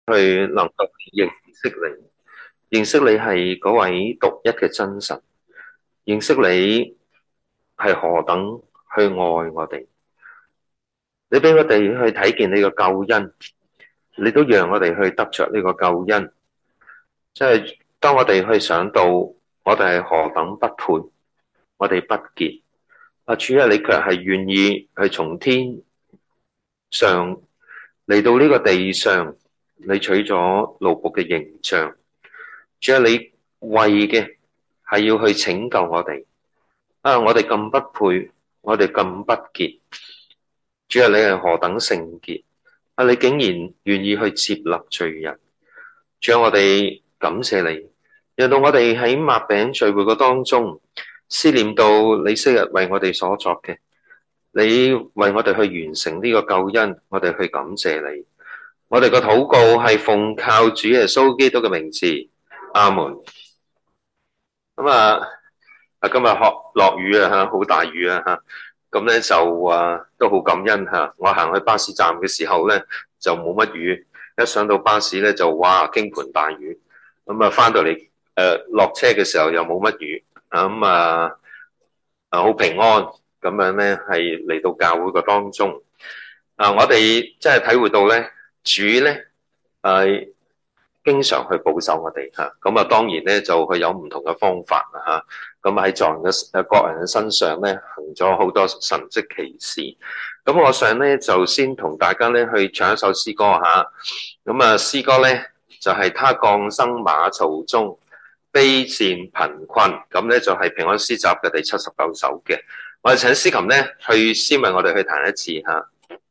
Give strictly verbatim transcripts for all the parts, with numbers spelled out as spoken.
去能夠認識你，認識你係嗰位獨一嘅真神，認識你係何等去愛我哋。你俾我哋去睇見呢個救恩，你都讓我哋去得着呢個救恩。即係當我哋去想到我哋係何等不配，我哋不潔，啊主啊，你卻係願意去從天上嚟到呢個地上，你取咗奴僕嘅形象。主啊，你為嘅係要去拯救我哋。啊，我哋咁不配，我哋咁不潔。主啊，你係何等聖潔。啊，你竟然願意去接納罪人。主啊，我哋感謝你，讓到我哋喺擘餅聚會嘅當中，思念到你昔日為我哋所作嘅，你為我哋去完成呢個救恩，我哋去感謝你。我哋個禱告係奉靠主耶穌基督嘅名字，阿門。咁啊，啊今日學落雨啊吓，好大雨啊吓，咁咧就啊都好感恩吓。我行去巴士站嘅時候咧就冇乜雨，一上到巴士咧就哇傾盆大雨。咁啊翻到嚟誒落車嘅時候又冇乜雨，咁啊啊好平安咁樣咧係嚟到教會嘅當中。啊，我哋真係體會到咧主咧係經常去保守我哋嚇，咁啊當然咧就佢有唔同嘅方法啊嚇，咁喺在人嘅誒各人嘅身上咧行咗好多神蹟奇事。咁我想咧就先同大家咧去唱一首詩歌嚇，咁啊詩歌咧就係、是、他降生馬槽中，卑賤貧困，咁咧就係平安詩集嘅第七十九首嘅。我哋請司琴咧去先為我哋去彈一次嚇。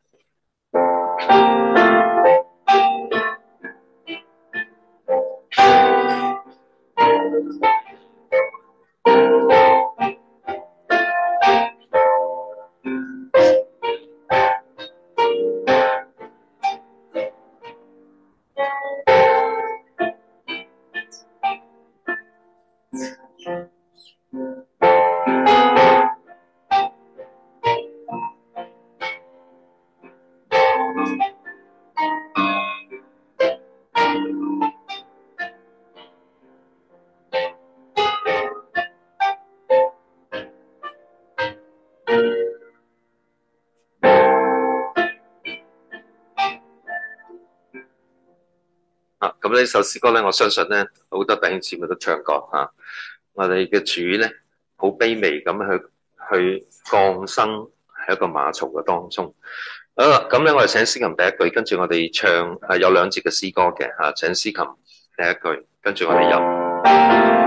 啊，咁呢首詩歌咧，我相信咧好多弟兄姊妹都唱過吓。我哋嘅主咧，好卑微咁去去降生喺一個馬槽嘅當中。好啦，咁咧我哋請司琴第一句，跟住我哋唱係有兩節嘅詩歌嘅吓，請司琴第一句，跟住我哋入。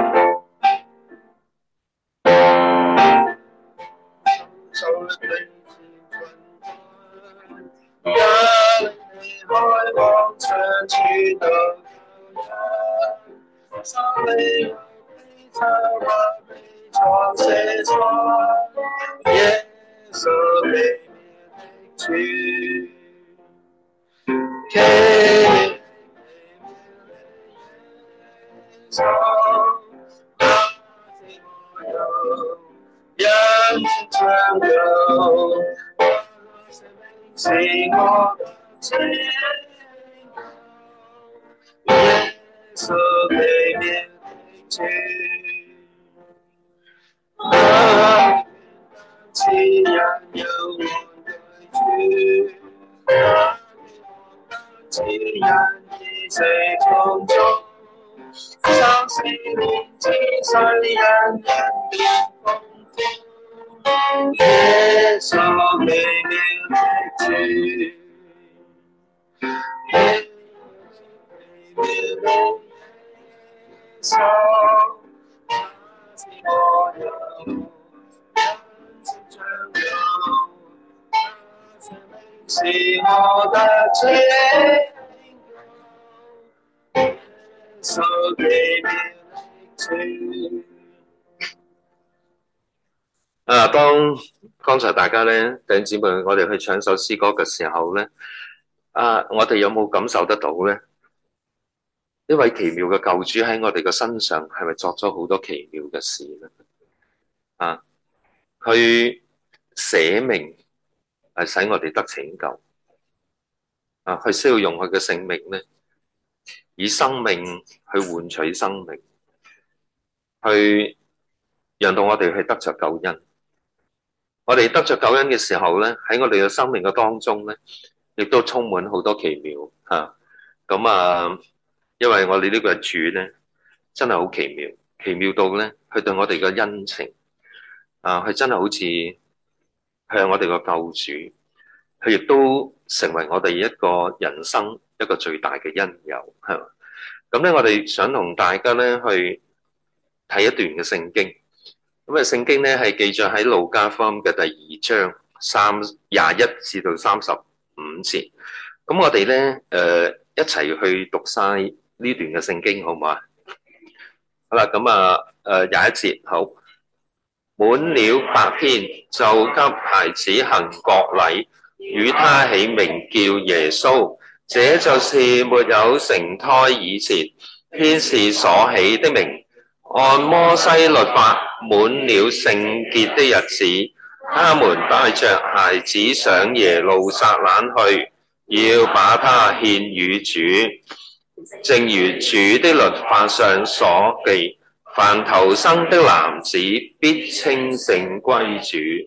啊！當剛才大家咧弟兄姊妹，我哋去唱首詩歌嘅時候咧，啊，我哋有冇感受得到咧？呢位奇妙嘅救主喺我哋嘅身上，係咪作咗好多奇妙嘅事咧？啊，佢捨命係使我哋得拯救，啊，佢需要用佢嘅性命咧以生命去換取生命，去讓到我哋去得着救恩。我哋得着救恩嘅時候咧，喺我哋嘅生命嘅當中咧，亦都充滿好多奇妙嚇。咁啊，因為我哋呢個主咧，真係好奇妙，奇妙到咧，佢對我哋嘅恩情啊，佢真係好似向我哋個救主，佢亦都成為我哋一個人生一個最大嘅恩友，係嘛？咁咧，我哋想同大家咧去睇一段嘅聖經。咁啊，聖經咧係記載喺路加福音嘅第二章三廿一至到三十五節。咁我哋咧誒一齊去讀晒呢段嘅聖經，好唔好啊？好啦，咁啊誒廿一節好。滿了白天，就給孩子行國禮，與他起名叫耶穌。這就是沒有成胎以前，天使所起的名。按摩西律法，滿了聖潔的日子，他們帶着孩子上耶路撒冷去，要把他獻與主，正如主的律法上所記。凡頭生的男子必稱聖歸主，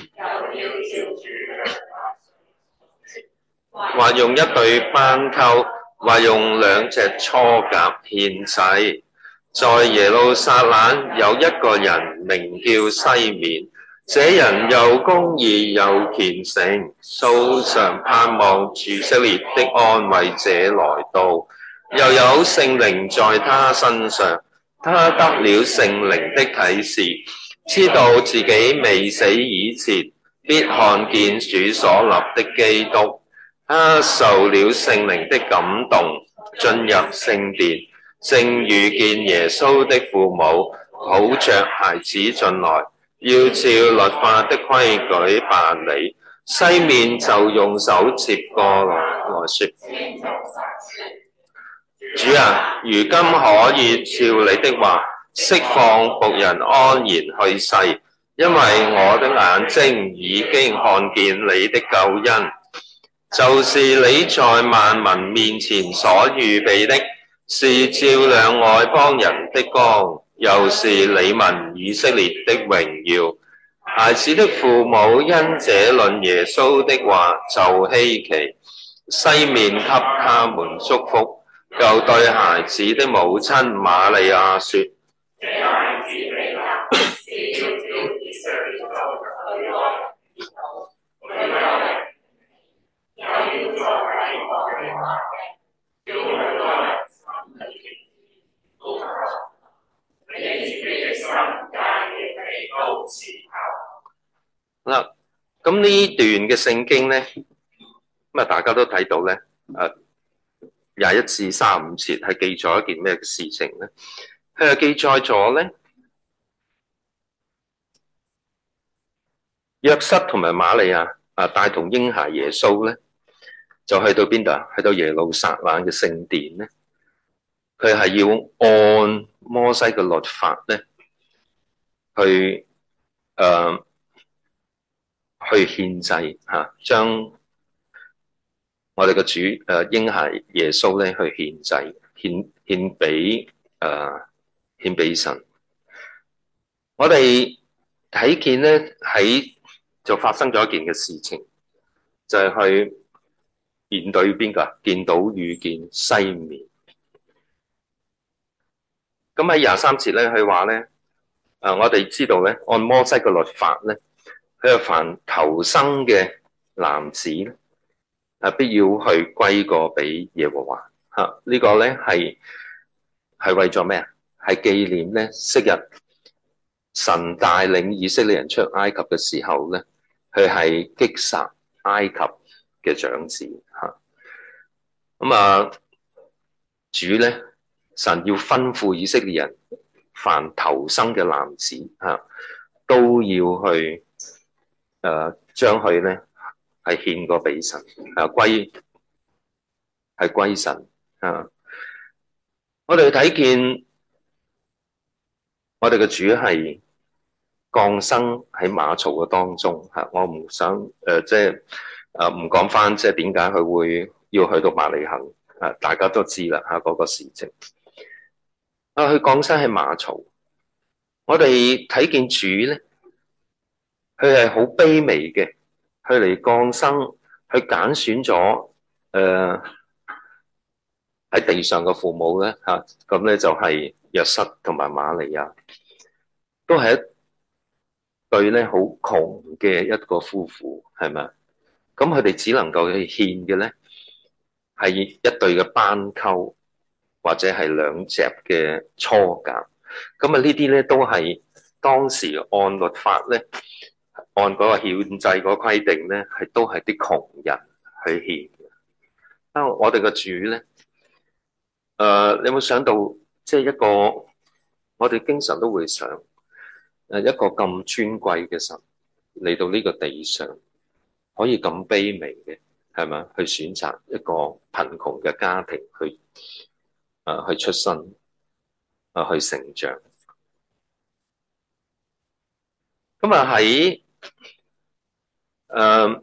或用一對斑鳩，或用兩隻雛鴿獻祭。在耶路撒冷有一個人名叫西面，這人又公義又虔誠，素常盼望以色列的安慰者來到，又有聖靈在他身上。他得了聖靈的啟示，知道自己未死以前，必看見主所立的基督。他受了聖靈的感動，進入聖殿，正遇見耶穌的父母抱着孩子進來，要照律法的規矩辦理。西面就用手接過來來說：主啊，如今可以照你的話，釋放僕人安然去世，因為我的眼睛已經看見你的救恩，就是你在萬民面前所預備的，是照亮外邦人的光，又是你民以色列的榮耀。孩子的父母因這論耶穌的話就稀奇，西面給他們祝福。就對孩子的母親瑪利亞說：嗱，咁呢段嘅聖經咧，咁啊大家都睇到咧，誒。廿一至三十五節係記載一件咩事情咧？佢係記載咗咧，約瑟同埋瑪利亞啊，帶同嬰孩耶穌咧，就去到邊度啊？去到耶路撒冷嘅聖殿咧，佢係要按摩西嘅律法咧，去誒、呃、去獻祭嚇，將我哋嘅主誒嬰孩耶穌咧去獻祭，獻獻俾誒獻俾神。我哋睇見咧喺就發生咗一件嘅事情，就係、是、去面對邊個？見到遇見西面。咁喺廿三節咧，佢話咧誒，我哋知道咧，按摩西嘅律法咧，佢係凡頭生嘅男子咧，啊！必要去歸過俾耶和華嚇，啊這個、呢個咧係係為咗咩啊？係紀念咧昔日神帶領以色列人出埃及嘅時候咧，佢係擊殺埃及嘅長子嚇。咁啊，主咧神要吩咐以色列人，凡頭生嘅男子嚇、啊、都要去誒將佢咧。係獻過俾神，啊歸係歸神啊！我哋睇見我哋嘅主係降生喺馬槽嘅當中吓，我唔想誒、呃、即係誒唔講翻即係點解佢會要去到伯利恆啊，大家都知啦嚇嗰個事情。啊，佢降生喺馬槽，我哋睇見主咧，佢係好卑微嘅，佢嚟降生，佢揀選咗誒喺地上嘅父母咧嚇，咁、啊、咧就係約瑟同埋瑪利亞，都係一對咧好窮嘅一個夫婦，係咪？咁佢哋只能夠去獻嘅咧，係一對嘅斑鳩，或者係兩隻嘅雛鴿。咁啊，呢啲咧都係當時按律法咧，按嗰個獻祭嗰個規定咧，係都係啲窮人去獻嘅。啊，我哋嘅主咧，誒、呃，你有冇想到，即係一個我哋經常都會想，誒，一個咁尊貴嘅神嚟到呢個地上，可以咁卑微嘅，係咪？去選擇一個貧窮嘅家庭去，誒、呃，去出生，誒、呃，去成長。咁啊喺誒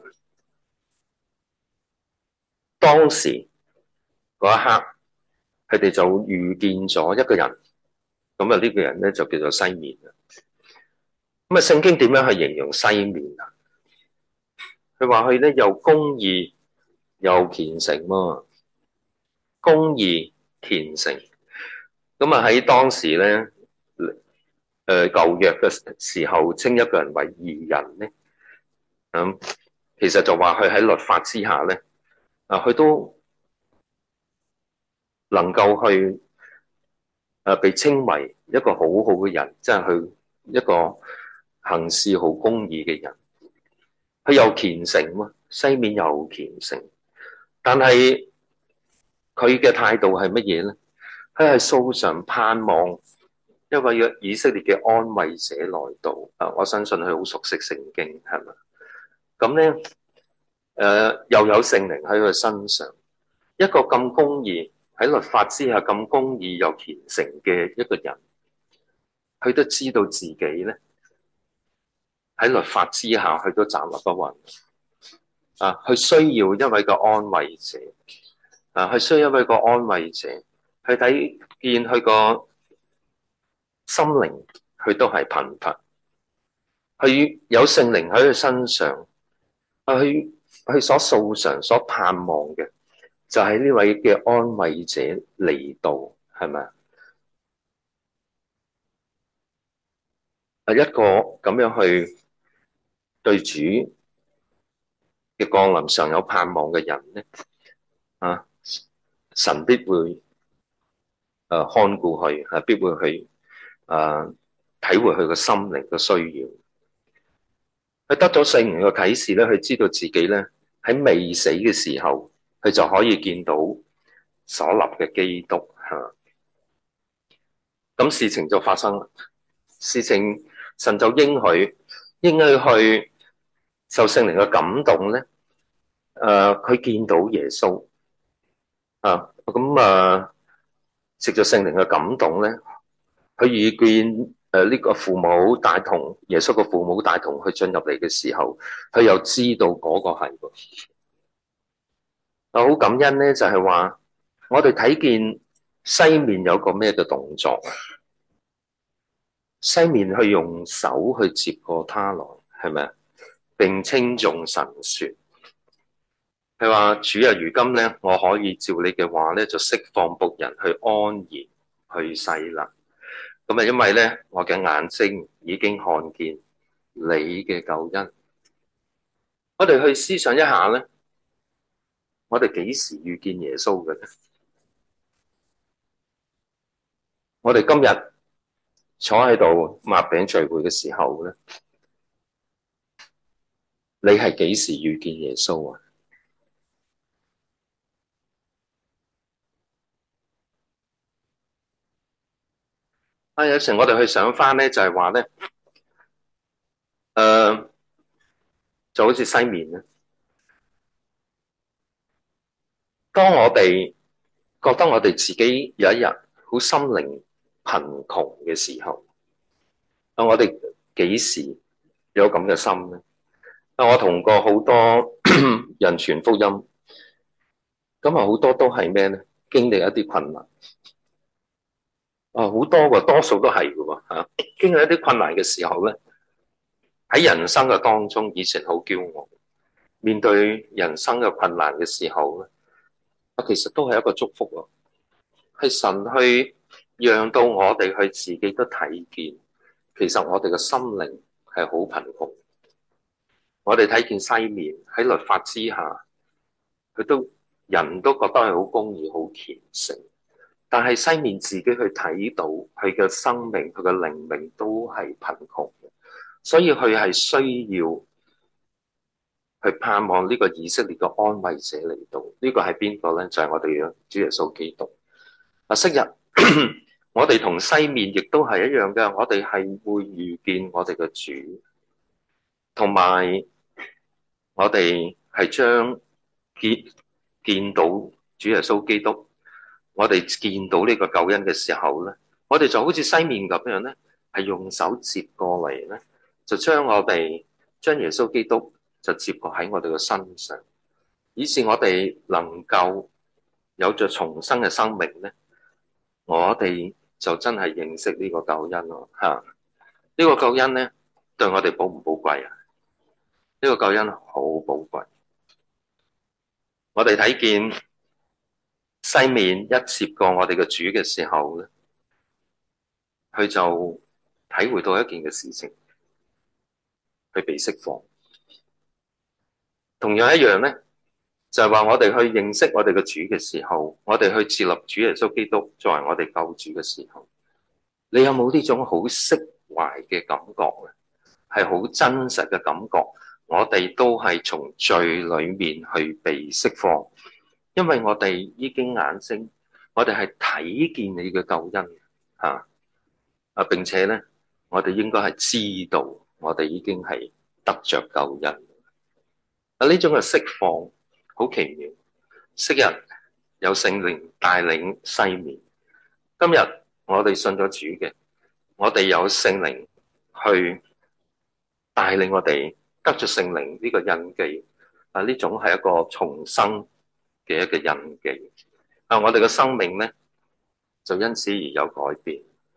當時嗰一刻，佢哋就遇見咗一個人。咁啊呢個人咧就叫做西面啦。咁啊聖經點樣去形容西面啊？佢話佢咧又公義又虔誠喎。公義虔誠。咁啊喺當時咧，誒舊約嘅時候稱一個人為義人咧，咁其實就話佢喺律法之下咧，啊佢都能夠去誒被稱為一個好好嘅人，即係佢一個行事好公義嘅人。佢又虔誠喎，西面又虔誠，但係佢嘅態度係乜嘢咧？佢係素常盼望一位以色列嘅安慰者來到。啊，我相信佢好熟悉聖經，係咪？咁咧，誒、呃、又有聖靈喺佢身上，一個咁公義喺律法之下咁公義又虔誠嘅一個人，佢都知道自己咧喺律法之下，佢都站立不穩。啊，佢需要一位個安慰者。啊，佢需要一位個安慰者。去睇見佢個心靈，佢都係貧乏。佢有聖靈喺佢身上，佢佢所素常所盼望嘅就係、是、呢位嘅安慰者嚟到，係咪啊？一個咁樣去對主嘅降臨上有盼望嘅人咧，啊，神必會誒、呃、看顧佢，係必會去誒、呃、體會佢個心靈嘅需要。佢得咗聖靈嘅啟示咧，佢知道自己咧喺未死嘅時候，佢就可以見到所立嘅基督嚇。咁事情就發生啦，事情神就應許應許去受聖靈嘅感動咧。誒、呃，佢見到耶穌啊，咁啊，藉着聖靈嘅感動咧，佢遇見誒呢個父母帶同耶穌嘅父母帶同佢進入嚟嘅時候，佢又知道嗰個係喎。啊，好感恩咧，就係話我哋睇見西面有個咩嘅動作啊？西面去用手去接過他來，係咪啊？並稱頌神說，佢話主啊，如今咧，我可以照你嘅話咧，就釋放僕人去安然去世啦。咁啊，因為咧，我嘅眼睛已經看見你嘅救恩。我哋去思想一下咧，我哋幾時遇見耶穌嘅咧？我哋今日坐喺度擘餅聚會嘅時候咧，你係幾時遇見耶穌啊？啊，有時我哋去想翻咧，就係話咧，誒、呃，就好似西面咧，當我哋覺得我哋自己有一日好心靈貧窮嘅時候，啊，我哋幾時有咁嘅心咧？啊，我同過好多人傳福音， 咁啊好多都係咩咧？經歷一啲困難。啊，好多喎，多數都係嘅喎嚇。經歷一啲困難嘅時候咧，喺人生嘅當中，以前好驕傲，面對人生嘅困難嘅時候咧，啊，其實都係一個祝福喎。係神去讓到我哋去自己都睇見，其實我哋嘅心靈係好貧窮。我哋睇見西面喺律法之下，佢都人都覺得係好公義、好虔誠，但係西面自己去睇到佢嘅生命、佢嘅靈命都係貧窮嘅，所以佢係需要去盼望呢個以色列嘅安慰者嚟到。呢、這個係邊個咧？就係、是、我哋嘅主耶穌基督。啊，昔日我哋同西面亦都係一樣嘅，我哋係會遇見我哋嘅主，同埋我哋係將見見到主耶穌基督，我哋見到呢個救恩嘅時候咧，我哋就好似西面咁樣咧，係用手接過嚟咧，就將我哋將耶穌基督就接過喺我哋嘅身上，以致我哋能夠有着重生嘅生命咧。我哋就真係認識呢個救恩咯，吓、啊、呢、呢個救恩咧對我哋寶唔寶貴啊？呢、呢個救恩好寶貴。我哋睇見西面一接過我哋嘅主嘅時候咧，佢就體會到一件嘅事情，佢被釋放。同樣一樣咧，就係、是、話我哋去認識我哋嘅主嘅時候，我哋去接納主耶穌基督作為我哋救主嘅時候，你有冇呢種好釋懷嘅感覺咧？係好真實嘅感覺，我哋都係從罪裏面去被釋放，因為我哋已經眼睛，我哋係睇見你嘅救恩吓啊，並且咧，我哋應該係知道，我哋已經係得着救恩啊！呢種嘅釋放好奇妙。昔日有聖靈帶領西面，今日我哋信咗主嘅，我哋有聖靈去帶領我哋得着聖靈呢個印記啊！呢種係一個重生嘅一個印記啊！我哋嘅生命咧就因此而有改變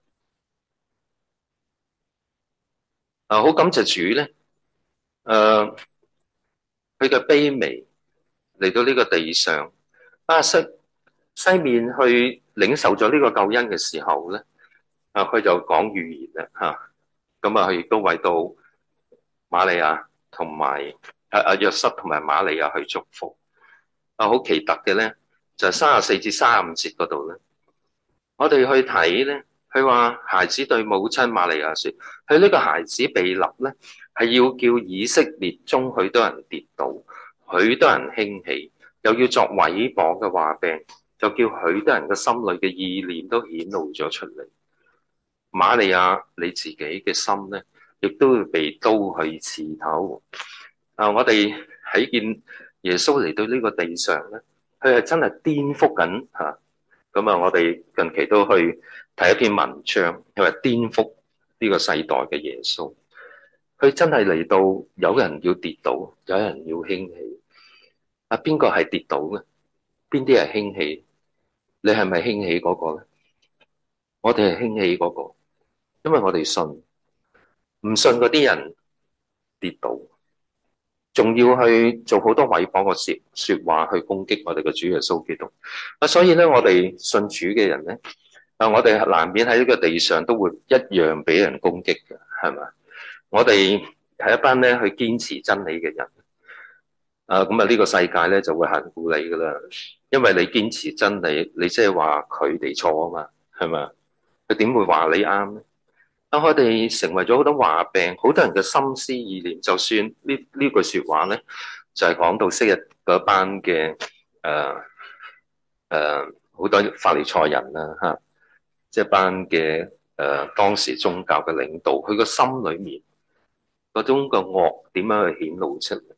啊！好感謝主咧，誒，佢嘅卑微嚟到呢個地上啊，西西面去領受咗呢個救恩嘅時候咧，啊，佢就講預言啦吓，咁啊，佢亦都為到瑪利亞同埋誒誒約瑟同埋瑪利亞去祝福啊！好奇特嘅咧，就係三十四至三十五節嗰度咧，我哋去睇咧，佢話孩子對母親瑪利亞說：佢呢個孩子被立咧，係要叫以色列中許多人跌倒，許多人興起，又要作毀謗嘅話柄，就叫許多人嘅心裏嘅意念都顯露咗出嚟。瑪利亞你自己嘅心咧，亦都會被刀去刺透。啊！我哋睇見耶穌嚟到呢個地上咧，佢係真係顛覆緊吓。咁啊，我哋近期都去睇一篇文章，因為顛覆呢個世代嘅耶穌，佢真係嚟到有人要跌倒，有人要興起。啊，邊個係跌倒咧？邊啲係興起？你係咪興起嗰個咧？我哋係興起嗰個，因為我哋信，唔信嗰啲人跌倒，仲要去做好多毀謗嘅說話去攻擊我哋嘅主耶穌基督。啊，所以咧，我哋信主嘅人咧，啊，我哋難免喺呢個地上都會一樣俾人攻擊嘅，係咪？我哋係一班咧去堅持真理嘅人。啊，咁啊，呢個世界咧就會恨惡你噶啦，因為你堅持真理，你即係話佢哋錯啊嘛，係咪？佢點會話你啱咧？當我哋成為咗好多話柄，好多人嘅心思意念，就算呢呢句說話咧，就係、是、講到昔日嗰班嘅誒誒好多法利賽人啦吓，即係班嘅誒當時宗教嘅領導，佢個心裏面嗰種個惡點樣去顯露出嚟？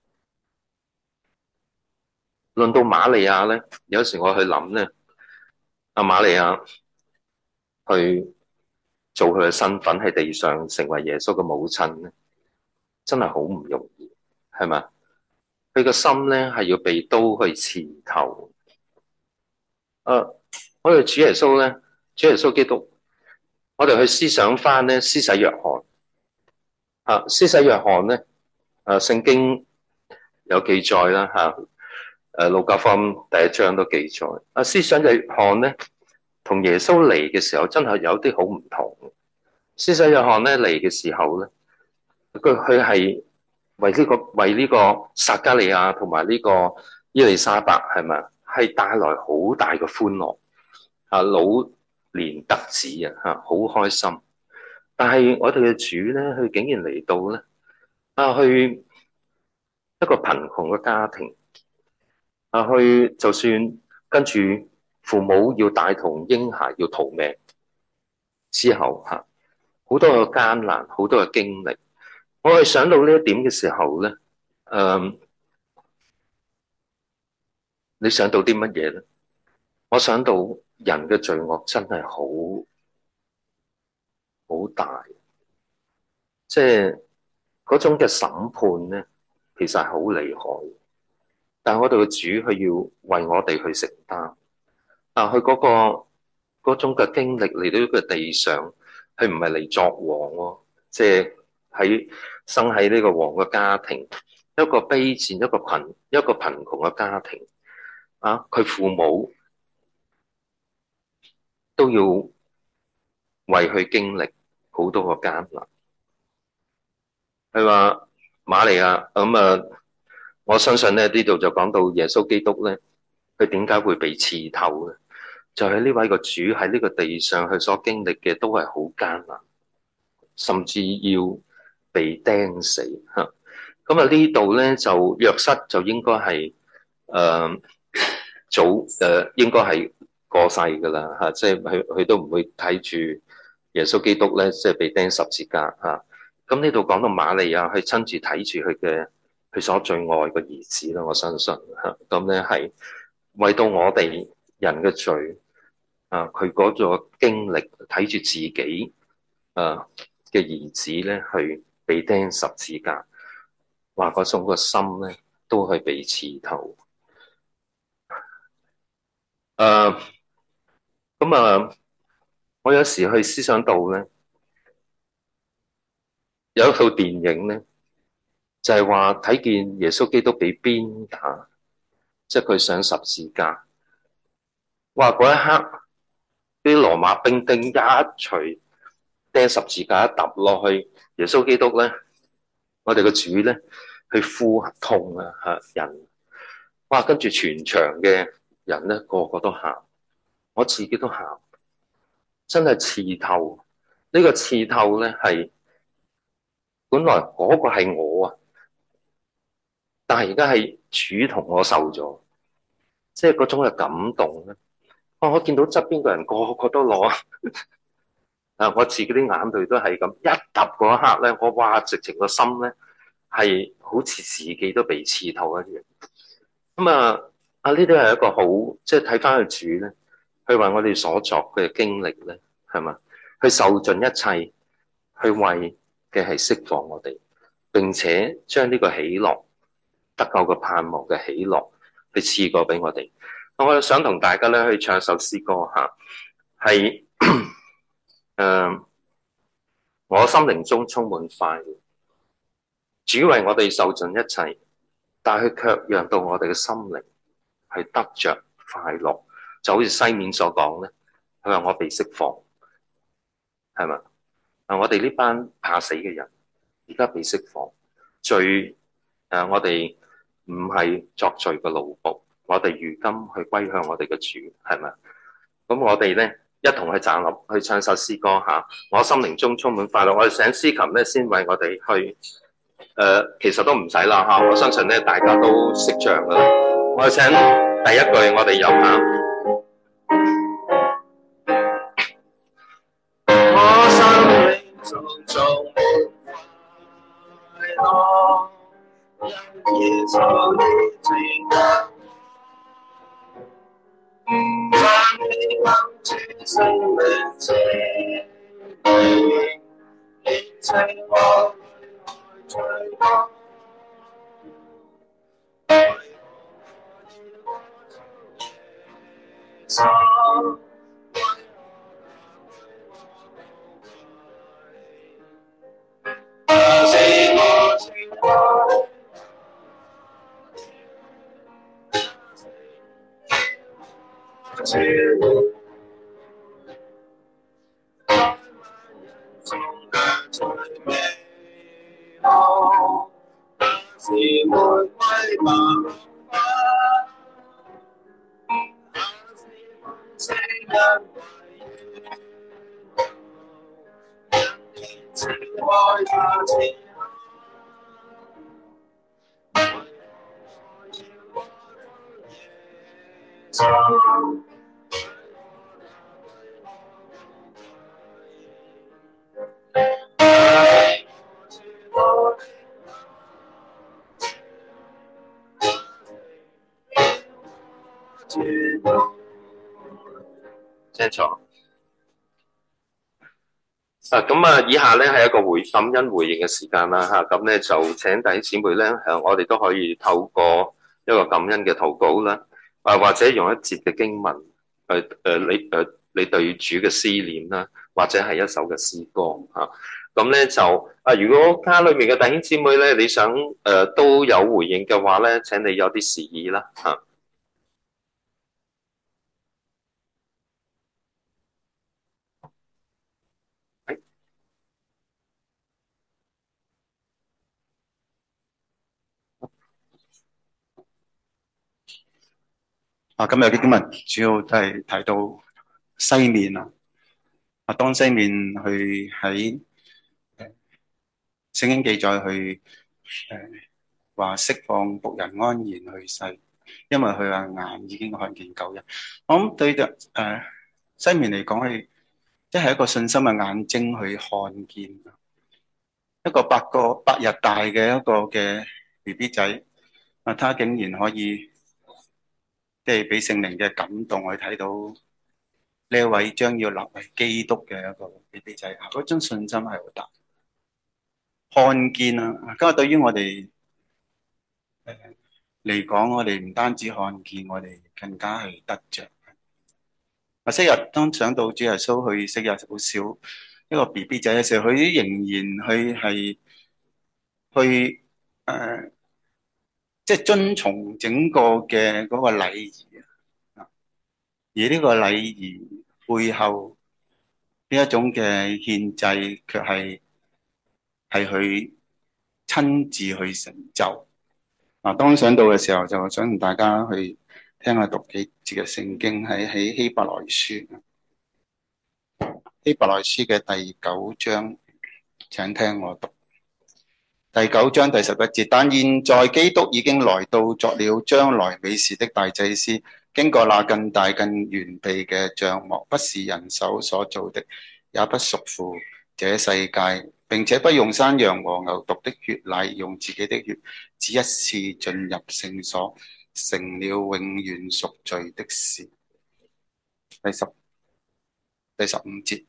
論到瑪利亞咧，有時我去諗咧，阿瑪利亞去做佢嘅身份喺地上成為耶穌嘅母親咧，真係好唔容易，係嘛？佢個心咧係要被刀去刺透， 誒，我哋主耶穌咧，主耶穌基督，我哋去思想翻咧，施洗約翰啊，施洗約翰咧，誒，聖經有記載啦嚇，誒，路加福音第一章都記載。啊，施洗約翰咧，同耶穌嚟嘅時候真係有啲好唔同。施洗約翰咧嚟嘅時候咧，佢佢係為呢個為呢個撒加利亞同埋呢個伊麗莎白係咪係帶來好大嘅歡樂啊，老年得子啊嚇，好開心。但係我哋嘅主咧，佢竟然嚟到咧啊，去一個貧窮嘅家庭啊，去就算跟住父母要帶同嬰孩要逃命之後嚇，好多嘅艱難，好多嘅經歷。我係想到呢一點嘅時候咧，誒、嗯，你想到啲乜嘢咧？我想到人嘅罪惡真係好好大，即係嗰種嘅審判咧，其實係好厲害。但係我哋嘅主佢要為我哋去承擔。啊，佢嗰個嗰種嘅經歷嚟到呢個地上，佢唔係嚟作王喎，即係喺生喺呢個王嘅家庭，一個卑賤、一個貧、一個貧窮嘅家庭。啊，佢父母都要為佢經歷好多個艱難。佢話瑪利亞咁啊，我相信咧呢度就講到耶穌基督咧，佢點解會被刺透咧？就係呢位個主喺呢個地上，佢所經歷嘅都係好艱難，甚至要被釘死吓。咁啊呢度咧就約瑟就應該係誒、呃、早誒、呃、應該係過世噶啦吓，即係佢佢都唔會睇住耶穌基督咧，即係被釘十字架吓。咁呢度講到瑪利亞，佢親自睇住佢嘅佢所最愛嘅兒子啦，我相信吓。咁咧係為到我哋人嘅罪。啊！佢嗰個經歷，睇住自己啊嘅兒子咧，去被釘十字架，話嗰種個心咧，都係被刺透。誒、啊，咁啊，我有時去思想到咧，有一套電影咧，就係話睇見耶穌基督被鞭打，即係佢上十字架，哇！嗰一刻，啲羅馬兵丁一錘釘十字架一揼落去，耶穌基督咧。我哋個主咧，去呼痛啊吓人，哇！跟住全場嘅人咧，個個都喊，我自己都喊，真係刺透。呢個刺透咧係本來嗰個係我啊，但係而家係主同我受咗，即係嗰種嘅感動咧。啊，我見到側邊嘅人個個都攞啊，我自己啲眼淚都係咁一揼嗰一刻咧，我哇，直情個心咧係好似自己都被刺透一樣。咁啊，啊呢啲係一個好，即係睇翻佢主咧，去為我哋所作嘅經歷咧，係嘛？去受盡一切，去為嘅係釋放我哋，並且將呢個喜樂得救嘅盼望嘅喜樂，去賜過俾我哋。我想同大家咧去唱一首詩歌吓，係誒、呃，我心靈中充滿快樂，主為我哋受盡一切，但係佢卻讓到我哋嘅心靈。係得着快樂，就好似西面所講咧，佢話我被釋放，係嘛？啊，我哋呢班怕死嘅人，而家被釋放，罪誒，我哋唔係作罪嘅奴僕，我哋如今去歸向我哋嘅主，係咪？咁我哋咧一同去站立，去唱首詩歌吓，我心靈中充滿快樂。我哋請司琴咧先為我哋去誒、呃，其實都唔使啦吓，我相信咧大家都識唱噶啦。我哋請第一句，我哋有下。我生命中充滿快樂，因耶穌的拯救，讚美感主生命之靈，熱情我裏愛最多。 清楚。啊，咁啊，以下咧係一個回感恩回應嘅時間啦，嚇，咁咧就請弟兄姊妹咧，誒，我哋都可以透過一個感恩嘅禱告啦，啊，或者用一節嘅經文，誒誒，你誒你對主嘅思念啦，或者係一首嘅詩歌嚇，咁咧就啊，如果家裏面嘅弟兄姊妹咧，你想誒都有回應嘅話咧，請你有啲示意啦嚇。 啊，今日嘅經文主要都係提到西面啊。啊，當西面去喺聖經記載去誒話釋放僕人安然去世，因為佢嘅眼已經看見救恩。我諗對着誒、呃、西面嚟講，係即係一個信心嘅眼睛去看見一個八個八日大嘅一個嘅 B B 仔啊，他竟然可以即係俾聖靈嘅感動去睇到呢一位將要立為基督嘅一個 B B 仔，嗰種信心係好大。看見啊，今日對於我哋誒嚟講，我哋唔單止看見，我哋更加係得着。啊，昔日當想到主耶穌去昔日好少一個 B B 仔嘅時候，佢仍然去係去誒，即係遵從整個嘅嗰個禮儀啊。而呢個禮儀背後呢一種嘅獻祭，卻係係佢親自去成就。嗱，當想到嘅時候，就想同大家去聽下讀幾節嘅聖經，喺喺希伯來書，希伯來書嘅第九章，請聽我讀。第九章第十一節，但現在基督已經來到，作了將來美事的大祭司，經過那更大更完備嘅帳幕，不是人手所造的，也不屬乎這世界，並且不用山羊和牛犢的血，乃用自己的血，只一次進入聖所，成了永遠贖罪的事。第十第十五節，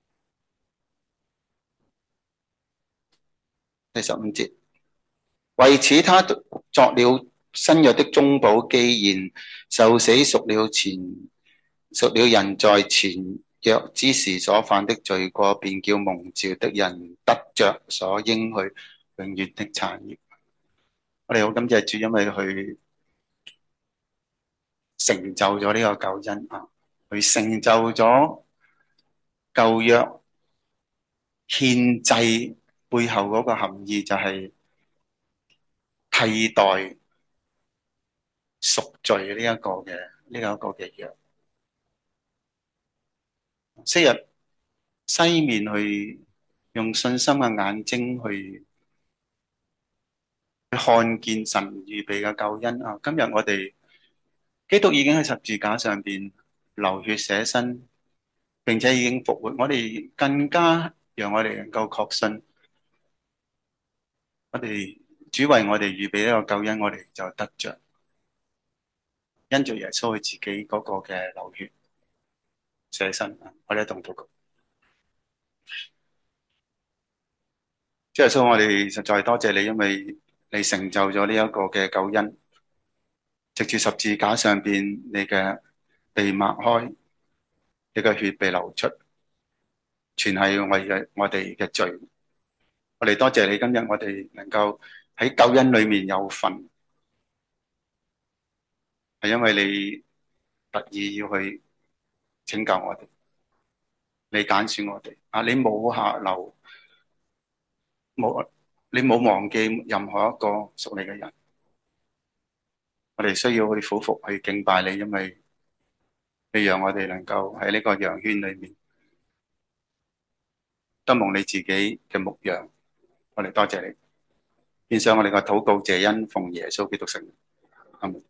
第十五節，為此他作了新約的中保，既然受死贖了前贖了人在前約之時所犯的罪過，便叫蒙召的人得着所應許永遠的產業。我哋好感謝主，因為佢成就咗呢個救恩啊，佢成就咗舊約獻祭背後嗰個含義，就係替代贖罪呢一個嘅呢一個嘅約。昔日西面去用信心嘅眼睛去去看見神預備嘅救恩啊！今日我哋基督已經喺十字架上邊流血捨身，並且已經復活，我哋更加讓我哋能夠確信，我哋主為我哋預備呢個救恩，我哋就得着，因着耶穌佢自己嗰個嘅流血捨身啊！我哋一同禱告。主耶穌，我哋實在多謝你，因為你成就咗呢一個嘅救恩，藉住十字架上邊你嘅被擘開，你嘅血被流出，全係為嘅我哋嘅罪。我哋多謝你，今日我哋能夠喺救恩裏面有份，係因為你特意要去拯救我哋，你揀選我哋啊！你冇下流，冇你冇忘記任何一個屬你嘅人。我哋需要去俯伏去敬拜你，因為你讓我哋能夠喺呢個羊圈裏面得蒙你自己嘅牧養。我哋多謝你，獻上我哋嘅禱告謝恩，奉耶穌基督聖名。阿門。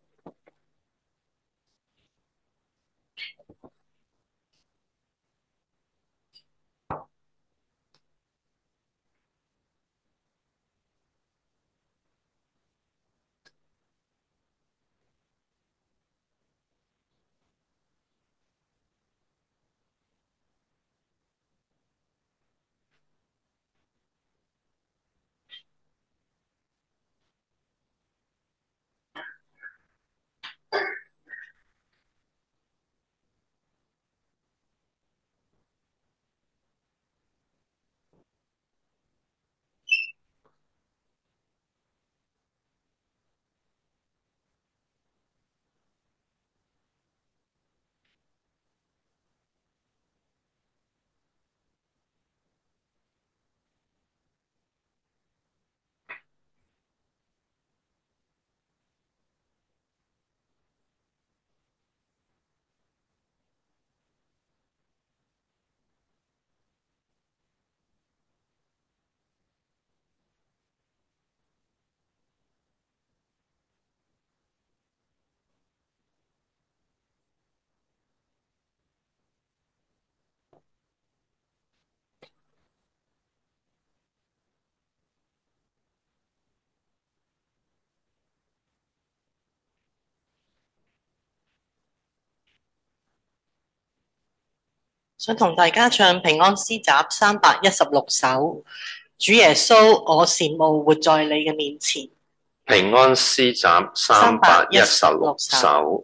想同大家唱平安詩集三百一十六首。主耶穌，我羨慕活在你嘅面前。 平安詩集三百一十六首。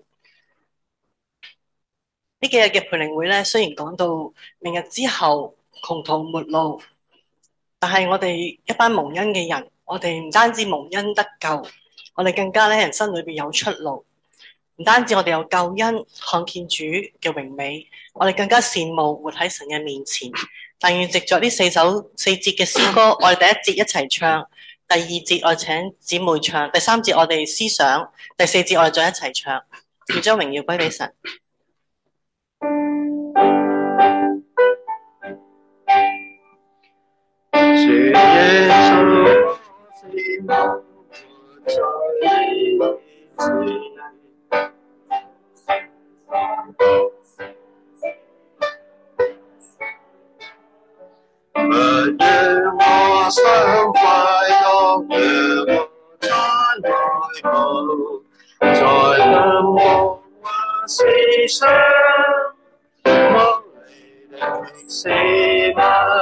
呢幾日嘅培靈會咧，雖然講到明日之後窮途末路，但係我哋一班蒙恩嘅人，我哋唔單止蒙恩得救，我哋更加咧人生裏邊有出路。唔單止我哋有救恩，看見主嘅榮美，我哋更加羨慕活喺神嘅面前。但願藉着呢四首四節嘅詩歌，我哋第一節一齊唱，第二節我請姊妹唱，第三節我哋思想，第四節我哋再一齊唱，願將榮耀歸俾神。 主耶穌，羨慕活在你面前。不讓我傷快樂，讓我攤開舞，在任無話思想，無離的事物，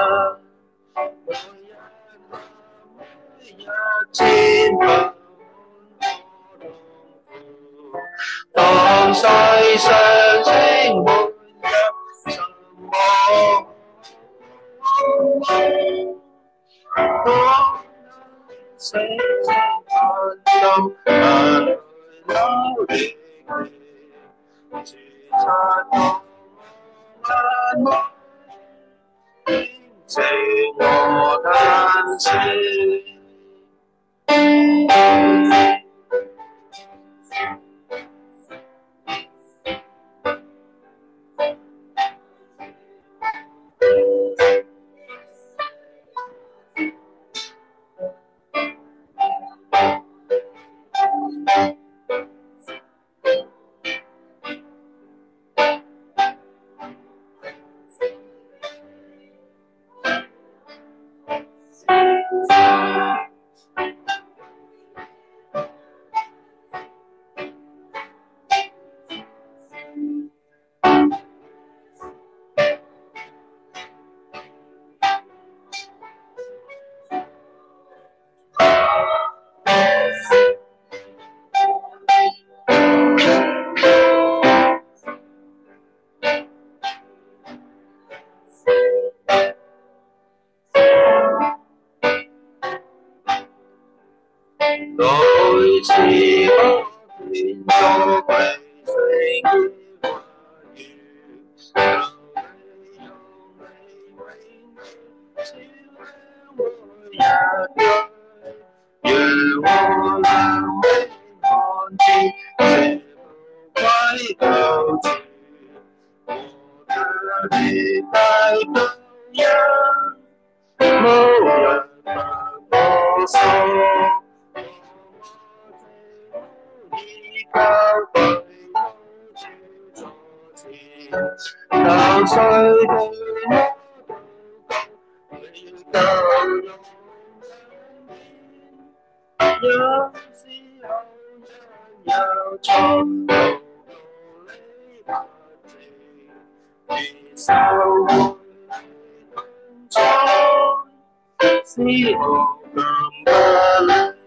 每一每一天不滿我痛苦，當世上充滿一什麼？我死生盼到眼淚流的你，自察到眼目，靜我嘆息。 來自我便作為聖潔話語，求你用你榮光照亮我，讓我能為看見這無愧救主，我的大救恩，無人能我所。依靠佢高處作戰，教誰對我禱告，永久擁有時候將有錯，禱告你不離，必收回你同在，使我更不累。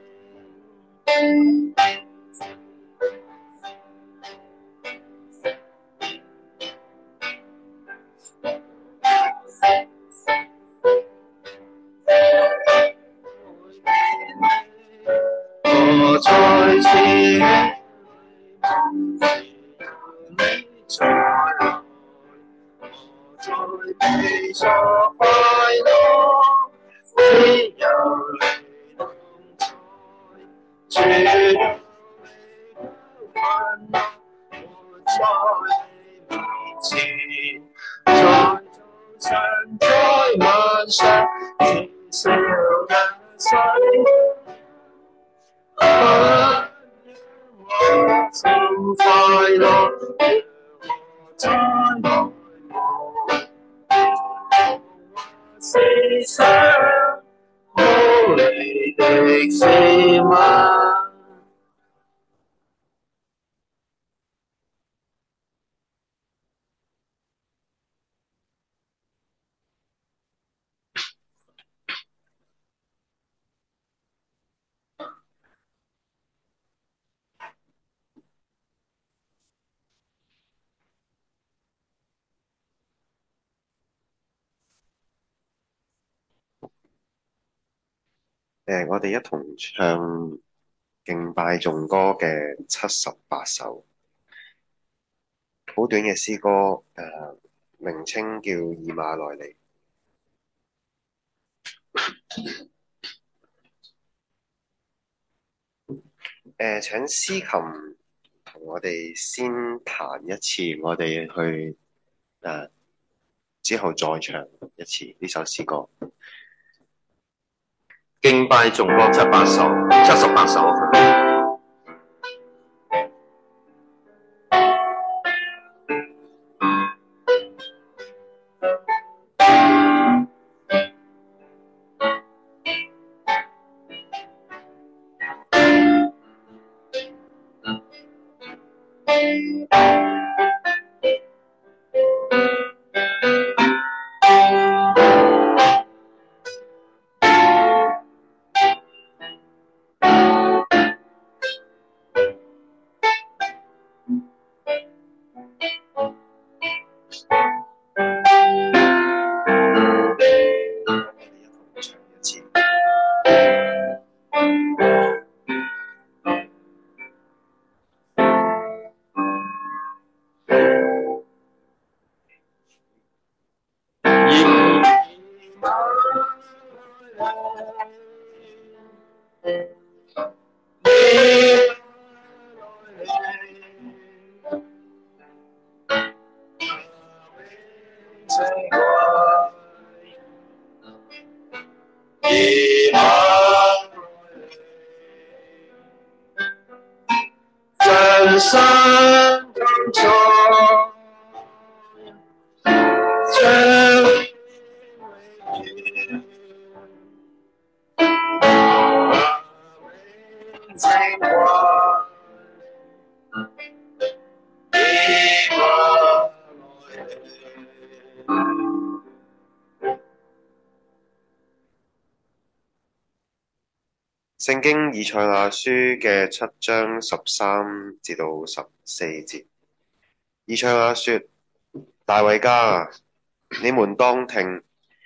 我再次你再來，我在地上快樂，只有你同在，主有你困難，我在你面前，在早晨在晚上，至少一世。不讓我心快樂，讓我在愛慕，世上無離的事物。 誒，我哋一同唱敬拜頌歌嘅七十八首，好短嘅詩歌，誒、名稱叫以馬內利。誒、請司琴同我哋先彈一次，我哋去誒、之後再唱一次呢首詩歌。 敬拜頌歌七八首，七十八首。 聖經以賽亞書嘅七章十三至到十四節，以賽亞說：大衛家，你們當聽，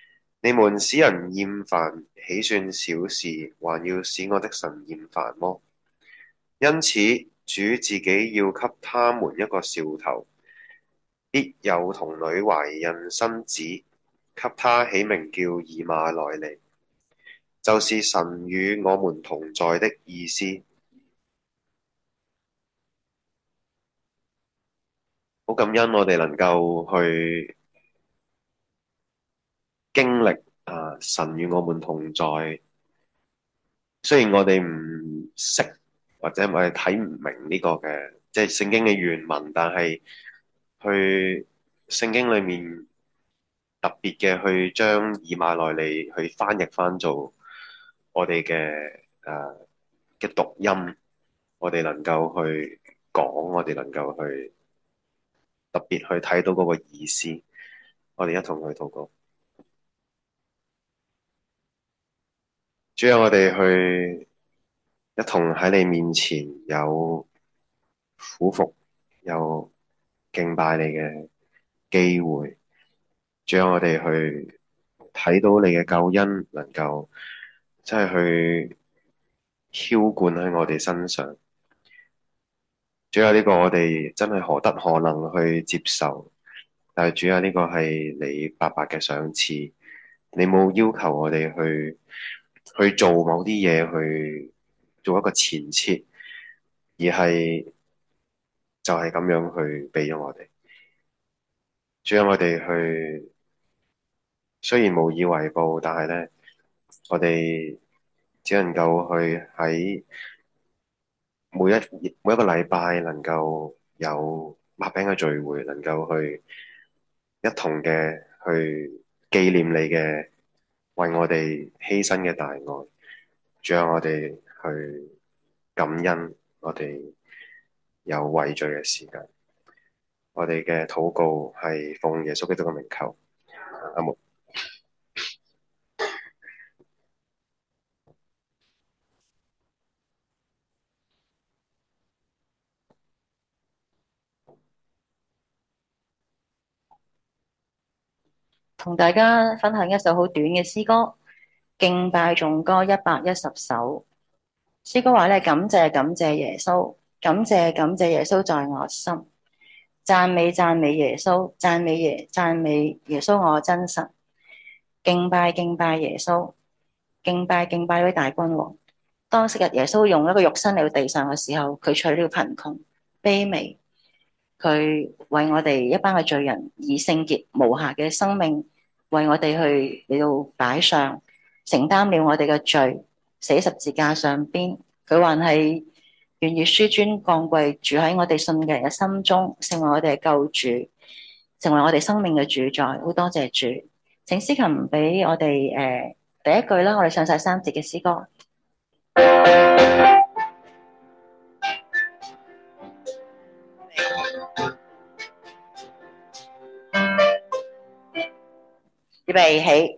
你們使人厭煩，豈算小事？還要使我的神厭煩麼？因此，主自己要給他們一個兆頭，必有童女懷孕生子，給他起名叫以馬內利，就是神與我們同在的意思。好感恩我哋能夠去經歷啊，神與我們同在。雖然我哋唔識或者我哋睇唔明呢個嘅即係聖經嘅原文，但係去聖經裏面特別嘅去將以馬內利去翻譯翻做我哋嘅誒嘅讀音，我哋能夠去講，我哋能夠去特別去睇到嗰個意思。我哋一同去禱告。主啊，我哋去一同喺你面前有俯伏，有敬拜你嘅機會。主啊，我哋去睇到你嘅救恩，能夠真係去澆灌喺我哋身上。主啊，呢個我哋真係何德何能去接受？但係主啊，呢個係你白白嘅賞賜，你冇要求我哋去去做某啲嘢，去做一個前設，而係就係咁樣去俾咗我哋。主啊，我哋去雖然無以為報，但係咧，我哋只能夠去喺每一每一個禮拜能夠有擘餅嘅聚會，能夠去一同嘅去紀念你嘅為我哋犧牲嘅大愛。主啊，我哋去感恩，我哋有畏罪嘅時間。我哋嘅禱告係奉耶穌基督嘅名求，阿門。 同大家分享一首好短嘅詩歌，敬拜頌歌一百一十首。詩歌話咧：感謝感謝耶穌，感謝感謝耶穌在我心，讚美讚美耶穌，讚美耶讚美耶穌我真神，敬拜敬拜耶穌，敬拜敬拜呢位大君王。當昔日耶穌用一個肉身嚟到地上嘅時候，佢取了貧窮卑微，佢為我哋一班嘅罪人以聖潔無瑕嘅生命為我哋去嚟到擺上，承擔了我哋嘅罪，死十字架上邊。佢還係願意紆尊降貴，住喺我哋信嘅人嘅心中，成為我哋嘅救主，成為我哋生命嘅主宰。好多謝主，請司琴俾我哋誒、呃、第一句啦，我哋唱晒三節嘅詩歌。預備起。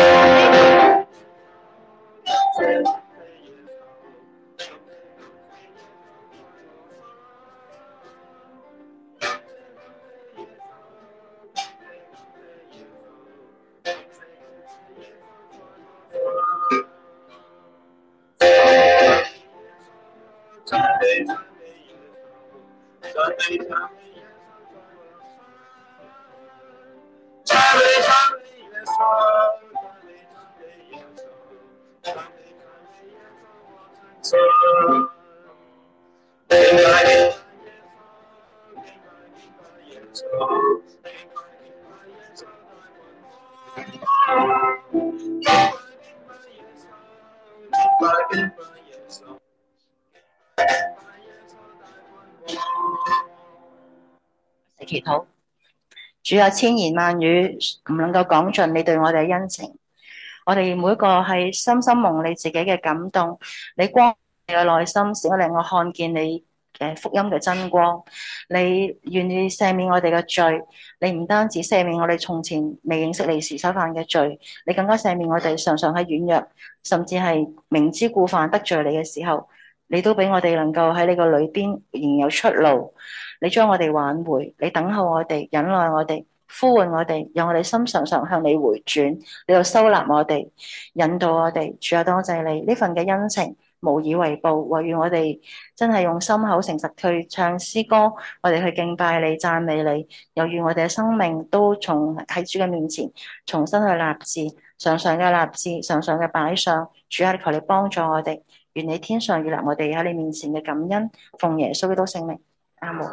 祈禱，主有千言萬語唔能夠講盡你對我哋嘅恩情。我哋每一個係深深蒙你自己嘅感動，你光你嘅內心，使我令我看見你嘅福音嘅真光。你願意赦免我哋嘅罪，你唔單止赦免我哋從前未認識你時所犯嘅罪，你更加赦免我哋常常喺軟弱，甚至係明知故犯得罪你嘅時候，你都俾我哋能夠喺你個裏邊仍有出路。你將我哋挽回，你等候我哋，忍耐我哋， 呼喚我哋，讓我哋心常常向你回轉，你又收納我哋，引導我哋。主啊，多謝你呢份嘅恩情，無以為報。惟願我哋真係用心口誠實去唱詩歌，我哋去敬拜你、讚美你。又願我哋嘅生命都從喺主嘅面前重新去立志，常常嘅立志，常常嘅擺上。主啊，求你幫助我哋。願你天上悅納我哋喺你面前嘅感恩，奉耶穌基督聖名，阿門。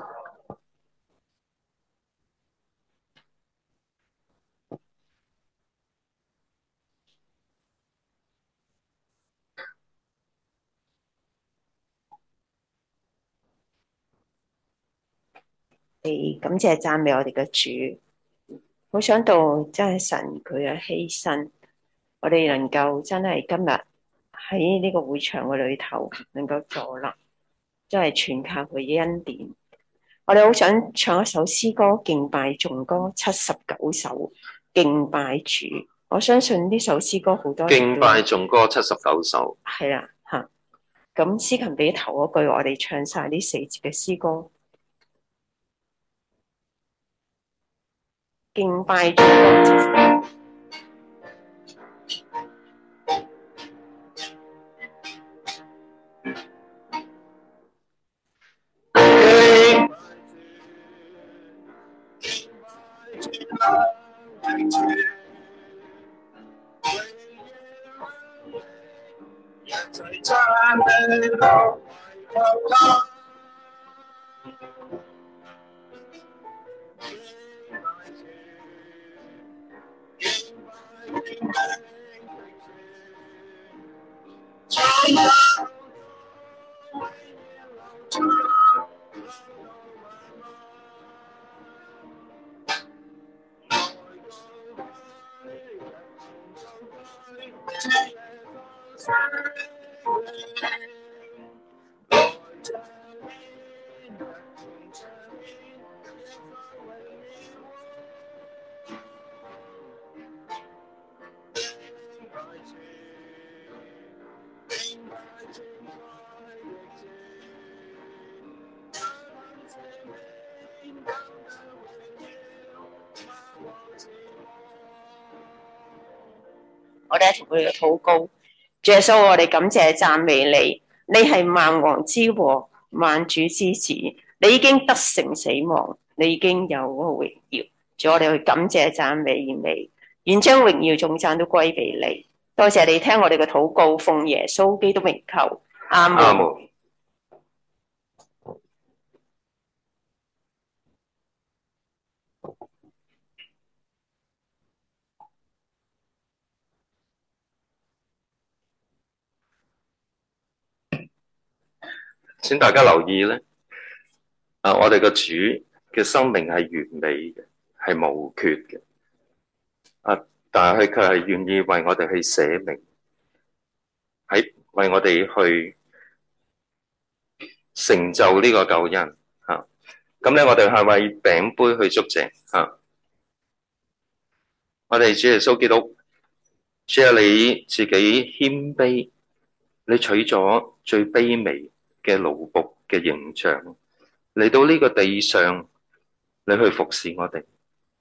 你感謝讚美我哋嘅主，好想到真係神佢嘅犧牲，我哋能夠真係今日喺呢個會場嘅裏頭能夠坐立，真係全靠佢嘅恩典。我哋好想唱一首詩歌敬拜頌歌七十九首敬拜主。我相信呢首詩歌好多人敬拜頌歌七十九首， 係啦吓。咁詩琴俾頭嗰句，我哋唱晒呢四節嘅詩歌。敬拜頌歌。我哋一同佢嘅禱告，主耶穌，我哋感謝讚美你，你係萬王之王、萬主之子，你已經得勝死亡，你已經有嗰個榮耀。主，我哋去感謝讚美你，願將榮耀頌讚都歸俾你。多謝你聽我哋嘅禱告，奉耶穌基督名求，阿門。 阿門。請大家留意咧，啊，我哋嘅主嘅生命係完美嘅，係無缺嘅，啊，但係佢卻係願意為我哋去捨命，喺為我哋去成就呢個救恩嚇。咁咧，我哋係為餅杯去祝謝嚇。我哋主耶穌基督，主啊，你自己謙卑，你取咗最卑微嘅奴僕嘅形象嚟到呢個地上，你去服侍我哋，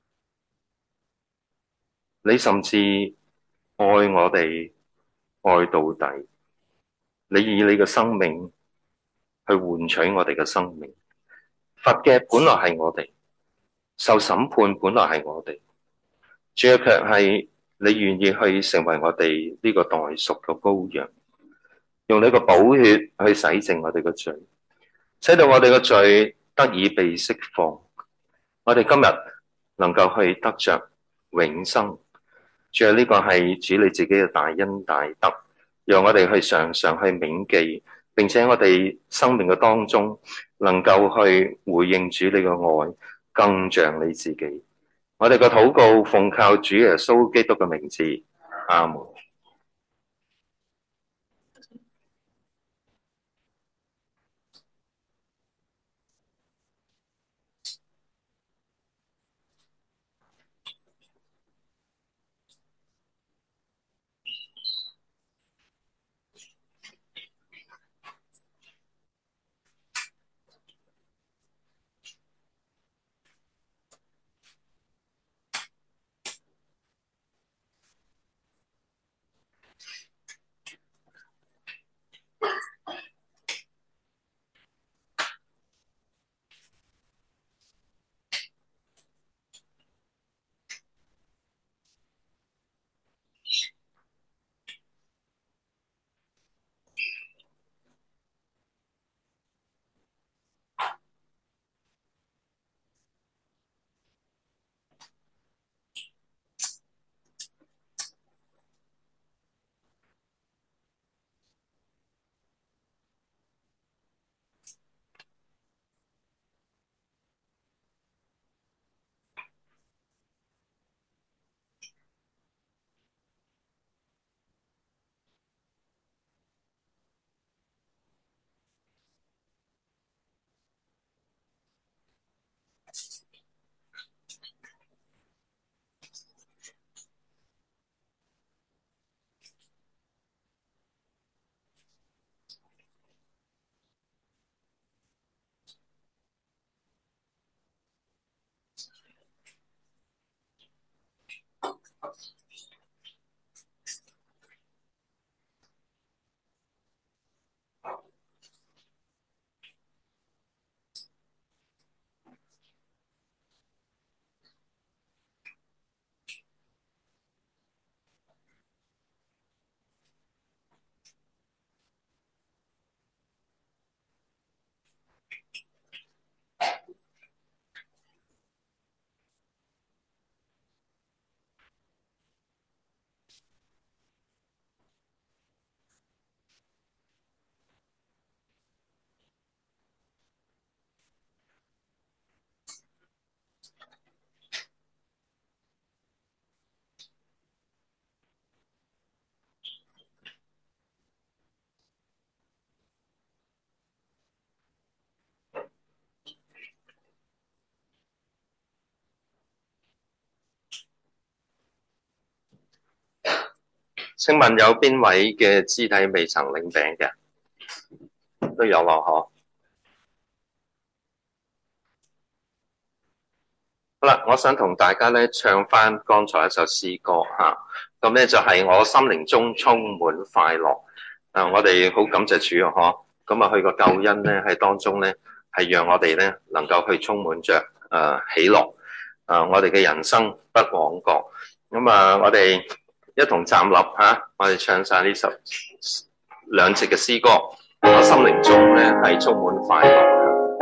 你甚至愛我哋愛到底，你以你嘅生命去換取我哋嘅生命。罰嘅本來係我哋，受審判本來係我哋，主要卻係你願意去成為我哋呢個代贖嘅羔羊，用你個寶血去洗淨我哋嘅罪，使到我哋嘅罪得以被釋放。我哋今日能夠去得着永生，主要呢個係主你自己嘅大恩大德，讓我哋去常常去銘記，並且我哋生命嘅當中能夠去回應主你嘅愛，更像你自己。我哋嘅禱告奉靠主耶穌基督嘅名字，阿門。 請問有邊位嘅肢體未曾領餅嘅？都有咯，嗬。好啦，我想同大家咧唱翻剛才一首詩歌嚇，咁、啊、咧就係、是、我心靈中充滿快樂。啊，我哋好感謝主啊，嗬。咁啊，佢個救恩咧喺當中咧係讓我哋咧能夠去充滿着誒、啊、喜樂。啊，我哋嘅人生不枉過。咁啊，我哋一同站立嚇、啊，我哋唱晒呢首兩節嘅詩歌。我心靈中咧係充滿快樂。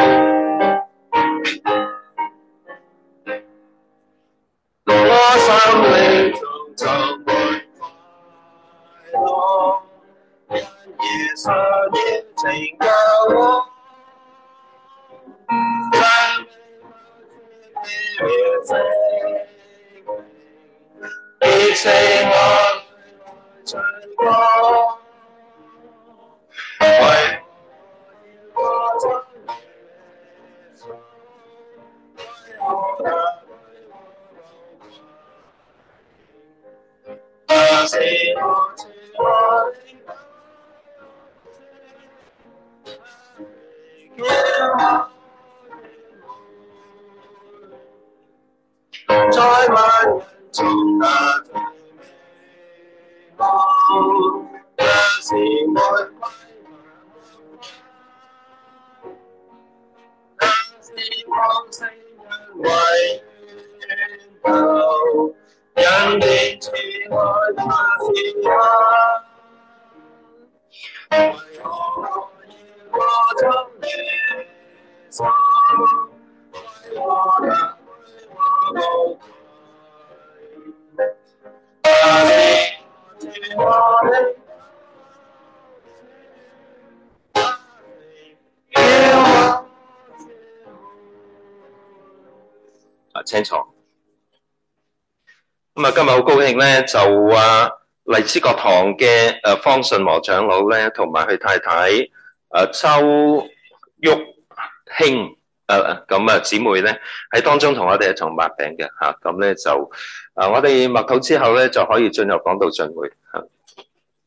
我心靈中充滿快樂，因耶穌要拯救我。讚美我主的熱情我唱歌，為我唱耶穌，為我的那是我主我的在萬人中那最美夢，那是我歸那是放聲人為源頭，人的慈愛那是愛，為何我要歌頌耶穌，為我的無愧，那是我主我的啊，清楚。咁啊，今日好高興咧，就啊荔枝角堂嘅誒方信和長老咧，同埋佢太太誒、啊、周玉卿誒咁啊姊妹咧喺當中同我哋一同擘餅嘅嚇，咁、啊、咧就啊我哋默禱之後咧就可以進入講道進會嚇。